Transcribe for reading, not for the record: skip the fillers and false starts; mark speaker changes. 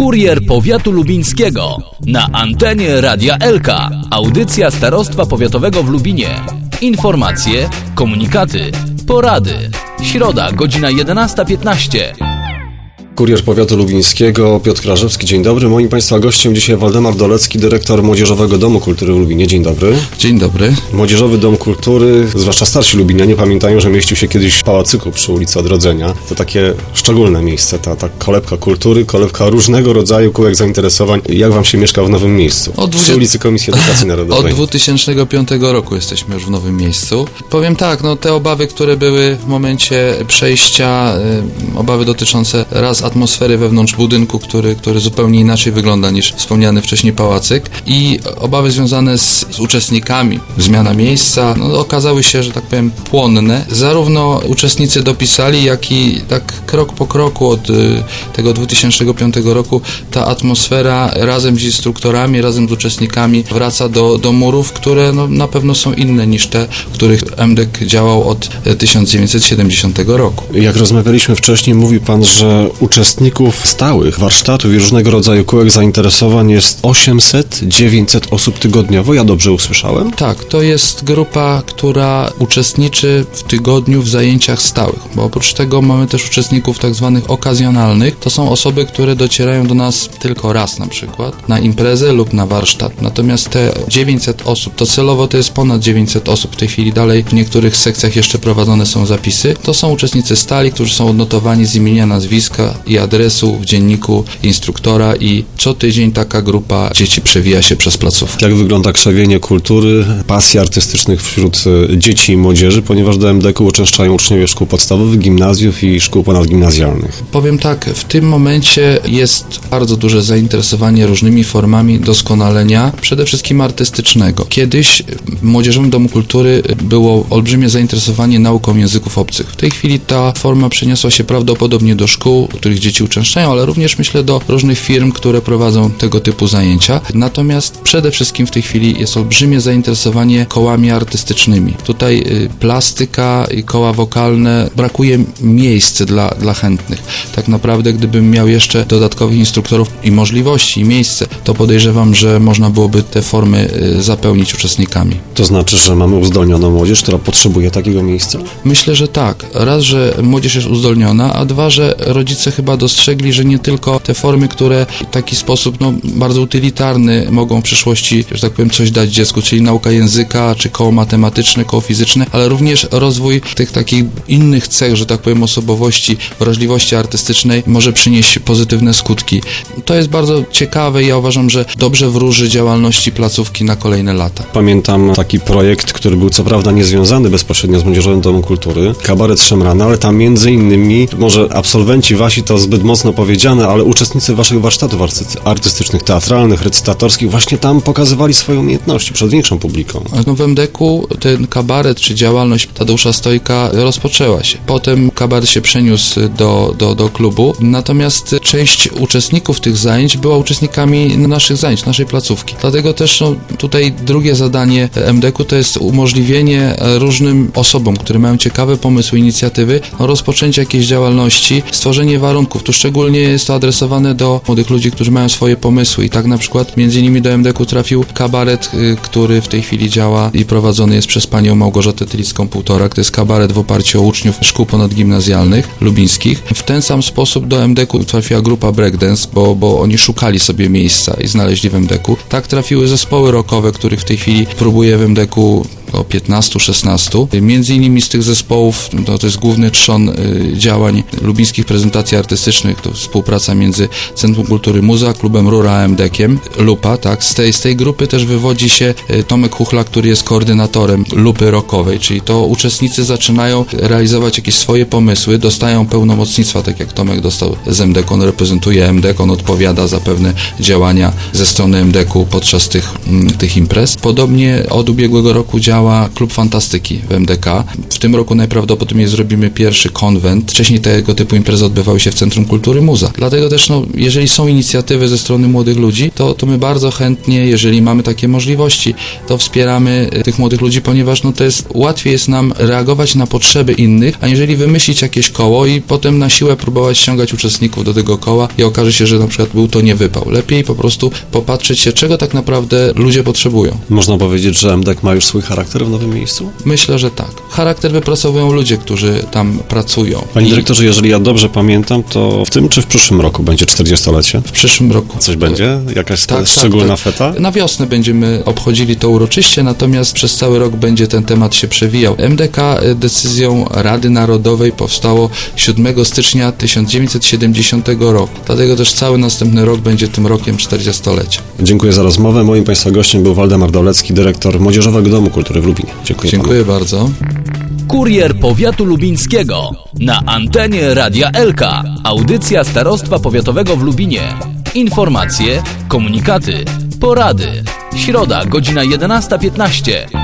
Speaker 1: Kurier Powiatu Lubińskiego na antenie Radia Elka. Audycja Starostwa Powiatowego w Lubinie. Informacje, komunikaty, porady. Środa, godzina 11:15.
Speaker 2: Kurier Powiatu Lubińskiego, Piotr Krażewski, dzień dobry. Moim Państwa gościem dzisiaj Waldemar Dolecki, dyrektor Młodzieżowego Domu Kultury w Lubinie. Dzień dobry.
Speaker 3: Dzień dobry.
Speaker 2: Młodzieżowy Dom Kultury, zwłaszcza starsi lubinianie pamiętają, że mieścił się kiedyś w Pałacyku przy ulicy Odrodzenia. To takie szczególne miejsce, ta kolebka kultury, kolebka różnego rodzaju kółek zainteresowań. Jak Wam się mieszka w nowym miejscu? Przy ulicy Komisji Edukacji Narodowej.
Speaker 3: Od 2005 roku jesteśmy już w nowym miejscu. Powiem tak, te obawy, które były w momencie przejścia, obawy dotyczące raz atmosfery wewnątrz budynku, który zupełnie inaczej wygląda niż wspomniany wcześniej pałacyk, i obawy związane z uczestnikami, zmiana miejsca, okazały się, że tak powiem, płonne. Zarówno uczestnicy dopisali, jak i tak krok po kroku od tego 2005 roku ta atmosfera razem z instruktorami, razem z uczestnikami wraca do murów, które na pewno są inne niż te, w których MDK działał od 1970 roku.
Speaker 2: Jak rozmawialiśmy wcześniej, mówi Pan, że uczestników stałych warsztatów i różnego rodzaju kółek zainteresowań jest 800-900 osób tygodniowo. Ja dobrze usłyszałem?
Speaker 3: Tak, to jest grupa, która uczestniczy w tygodniu w zajęciach stałych, bo oprócz tego mamy też uczestników tak zwanych okazjonalnych. To są osoby, które docierają do nas tylko raz na przykład, na imprezę lub na warsztat. Natomiast te 900 osób, to celowo to jest ponad 900 osób. W tej chwili dalej w niektórych sekcjach jeszcze prowadzone są zapisy. To są uczestnicy stali, którzy są odnotowani z imienia, nazwiska i adresu w dzienniku instruktora, i co tydzień taka grupa dzieci przewija się przez placówkę.
Speaker 2: Jak wygląda krzewienie kultury, pasji artystycznych wśród dzieci i młodzieży, ponieważ do MDK-u uczęszczają uczniowie szkół podstawowych, gimnazjów i szkół ponadgimnazjalnych?
Speaker 3: Powiem tak, w tym momencie jest bardzo duże zainteresowanie różnymi formami doskonalenia, przede wszystkim artystycznego. Kiedyś w Młodzieżowym Domu Kultury było olbrzymie zainteresowanie nauką języków obcych. W tej chwili ta forma przeniosła się prawdopodobnie do szkół, w których dzieci uczęszczają, ale również myślę do różnych firm, które prowadzą tego typu zajęcia. Natomiast przede wszystkim w tej chwili jest olbrzymie zainteresowanie kołami artystycznymi. Tutaj plastyka i koła wokalne, brakuje miejsc dla chętnych. Tak naprawdę, gdybym miał jeszcze dodatkowych instruktorów i możliwości, i miejsce, to podejrzewam, że można byłoby te formy zapełnić uczestnikami.
Speaker 2: To znaczy, że mamy uzdolnioną młodzież, która potrzebuje takiego miejsca?
Speaker 3: Myślę, że tak. Raz, że młodzież jest uzdolniona, a dwa, że rodzice chyba dostrzegli, że nie tylko te formy, które w taki sposób bardzo utylitarny mogą w przyszłości, że tak powiem, coś dać dziecku, czyli nauka języka, czy koło matematyczne, koło fizyczne, ale również rozwój tych takich innych cech, że tak powiem, osobowości, wrażliwości artystycznej może przynieść pozytywne skutki. To jest bardzo ciekawe i ja uważam, że dobrze wróży działalności placówki na kolejne lata.
Speaker 2: Pamiętam taki projekt, który był co prawda niezwiązany bezpośrednio z Młodzieżowym Domem Kultury, Kabaret Szemrana, ale tam między innymi, może absolwenci wasi to zbyt mocno powiedziane, ale uczestnicy waszych warsztatów artystycznych, teatralnych, recytatorskich właśnie tam pokazywali swoje umiejętności przed większą publiką.
Speaker 3: W MDK-u ten kabaret, czy działalność Tadeusza Stojka rozpoczęła się. Potem kabaret się przeniósł do klubu, natomiast część uczestników tych zajęć była uczestnikami naszych zajęć, naszej placówki. Dlatego też tutaj drugie zadanie MDK-u to jest umożliwienie różnym osobom, które mają ciekawe pomysły, inicjatywy, rozpoczęcie jakiejś działalności, stworzenie warunków. Tu szczególnie jest to adresowane do młodych ludzi, którzy mają swoje pomysły, i tak na przykład między innymi do MDK-u trafił kabaret, który w tej chwili działa i prowadzony jest przez panią Małgorzatę Tylicką-Półtorak. To jest kabaret w oparciu o uczniów szkół ponadgimnazjalnych lubińskich. W ten sam sposób do MDK-u trafiła grupa breakdance, bo oni szukali sobie miejsca i znaleźli w MDK-u. Tak trafiły zespoły rockowe, których w tej chwili próbuje w MDK-u o 15-16. Między innymi z tych zespołów, to jest główny trzon działań lubińskich prezentacji artystycznych, to współpraca między Centrum Kultury Muza, Klubem Rura a MDK-iem, Lupa, tak. Z tej grupy też wywodzi się Tomek Huchla, który jest koordynatorem Lupy Rockowej, czyli to uczestnicy zaczynają realizować jakieś swoje pomysły, dostają pełnomocnictwa, tak jak Tomek dostał z MDK, on reprezentuje MDK, on odpowiada za pewne działania ze strony MDK-u podczas tych imprez. Podobnie od ubiegłego roku działa miała klub fantastyki w MDK. W tym roku najprawdopodobniej zrobimy pierwszy konwent. Wcześniej tego typu imprezy odbywały się w Centrum Kultury Muza. Dlatego też, jeżeli są inicjatywy ze strony młodych ludzi, to my bardzo chętnie, jeżeli mamy takie możliwości, to wspieramy tych młodych ludzi, ponieważ łatwiej jest nam reagować na potrzeby innych, a jeżeli wymyślić jakieś koło i potem na siłę próbować ściągać uczestników do tego koła i okaże się, że na przykład był to niewypał. Lepiej po prostu popatrzeć się, czego tak naprawdę ludzie potrzebują.
Speaker 2: Można powiedzieć, że MDK ma już swój charakter w nowym miejscu?
Speaker 3: Myślę, że tak. Charakter wypracowują ludzie, którzy tam pracują.
Speaker 2: Panie dyrektorze, jeżeli ja dobrze pamiętam, to w tym czy w przyszłym roku będzie 40-lecie?
Speaker 3: W przyszłym roku.
Speaker 2: Coś będzie? Jakaś szczególna feta?
Speaker 3: Na wiosnę będziemy obchodzili to uroczyście, natomiast przez cały rok będzie ten temat się przewijał. MDK decyzją Rady Narodowej powstało 7 stycznia 1970 roku. Dlatego też cały następny rok będzie tym rokiem 40-lecia.
Speaker 2: Dziękuję za rozmowę. Moim Państwa gościem był Waldemar Dolecki, dyrektor Młodzieżowego Domu Kultury w Lubinie.
Speaker 3: Dziękuję bardzo.
Speaker 1: Kurier Powiatu Lubińskiego na antenie Radia Elka. Audycja Starostwa Powiatowego w Lubinie. Informacje, komunikaty, porady. Środa, godzina 11:15.